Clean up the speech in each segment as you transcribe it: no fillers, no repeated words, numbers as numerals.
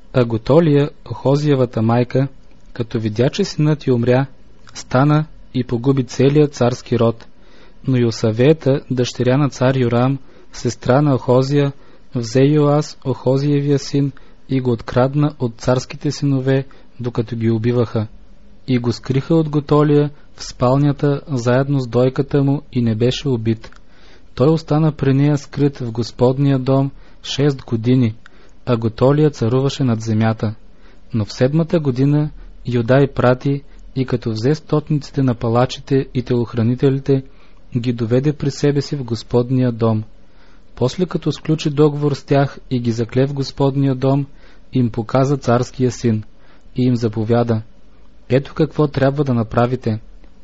А Готолия, Охозиевата майка, като видя, че синът й умря, стана и погуби целия царски род. Но Йосавета, дъщеря на цар Йорам, сестра на Охозия, взе Йоас, Охозиевия син, и го открадна от царските синове, докато ги убиваха. И го скриха от Готолия в спалнята, заедно с дойката му, и не беше убит. Той остана при нея скрит в Господния дом 6 години, а Готолия царуваше над земята. Но в 7-та година Юдай прати и като взе стотниците на палачите и телохранителите, ги доведе при себе си в Господния дом. После като сключи договор с тях и ги закле в Господния дом, им показа царския син и им заповяда: ето какво трябва да направите.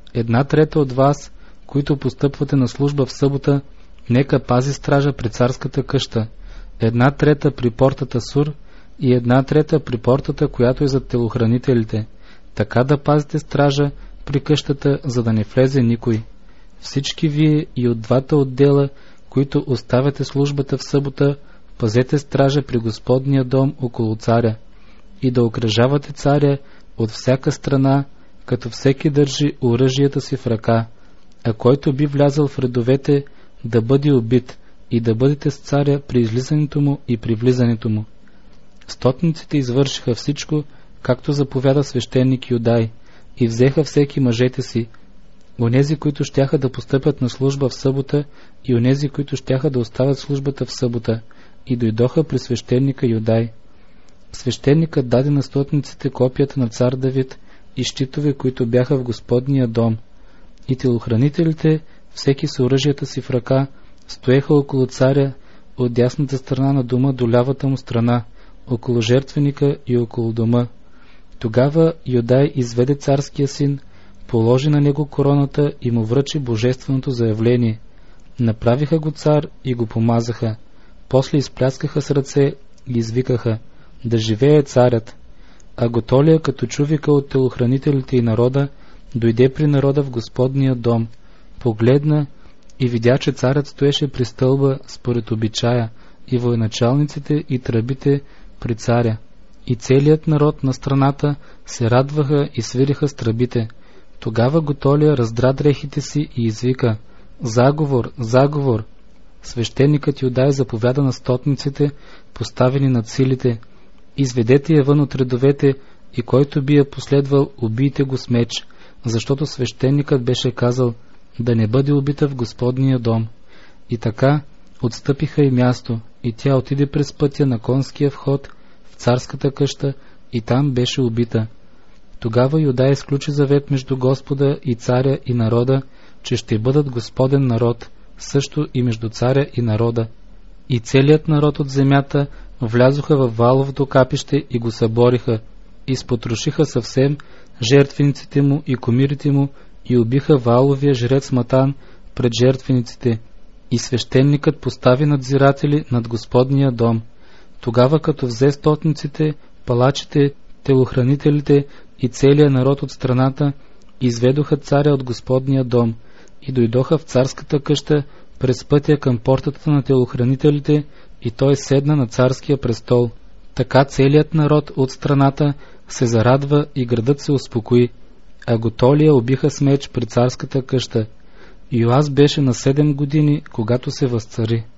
1/3 от вас, които постъпвате на служба в събота, нека пази стража при царската къща, 1/3 при портата Сур и 1/3 при портата, която е за телохранителите, така да пазите стража при къщата, за да не влезе никой. Всички вие и от двата отдела, които оставяте службата в събота, пазете стража при Господния дом около царя, и да окръжавате царя от всяка страна, като всеки държи оръжията си в ръка, а който би влязъл в редовете, да бъде убит, и да бъдете с царя при излизането му и при влизането му. Стотниците извършиха всичко, както заповяда свещеник Юдай, и взеха всеки мъжете си, онези, които щяха да постъпят на служба в събота, и онези, които щяха да оставят службата в събота, и дойдоха при свещеника Юдай. Свещеникът даде на стотниците копията на цар Давид и щитове, които бяха в Господния дом, и телохранителите, всеки с оръжията си в ръка, стоеха около царя от дясната страна на дома до лявата му страна, около жертвеника и около дома. Тогава Юдай изведе царския син, положи на него короната и му връчи божественото заявление. Направиха го цар и го помазаха. После изпляскаха с ръце и извикаха: да живее царят. А Готолия, като чу вика от телохранителите и народа, дойде при народа в Господния дом, погледна и видя, че царят стоеше при стълба според обичая, и военачалниците и тръбите при царя. И целият народ на страната се радваха и свириха с тръбите. Тогава Готолия раздра дрехите си и извика: заговор, заговор! Свещеникът Юдай заповяда на стотниците, поставени над силите: изведете я вън от редовете, и който би я последвал, убийте го с меч, защото свещеникът беше казал да не бъде убита в Господния дом. И така отстъпиха и място, и тя отиде през пътя на конския вход в царската къща, и там беше убита. Тогава Юдай изключи завет между Господа и царя и народа, че ще бъдат Господен народ, също и между царя и народа. И целият народ от земята влязоха в Вааловото капище и го събориха, и спотрошиха съвсем жертвениците му и комирите му, и убиха Вааловия жрец Матан пред жертвениците, и свещеникът постави надзиратели над Господния дом. Тогава като взе стотниците, палачите, телохранителите и целият народ от страната, изведоха царя от Господния дом и дойдоха в царската къща през пътя към портата на телохранителите, и той седна на царския престол. Така целият народ от страната се зарадва и градът се успокои, а Готолия убиха с меч при царската къща. Йоас беше на 7 години, когато се възцари.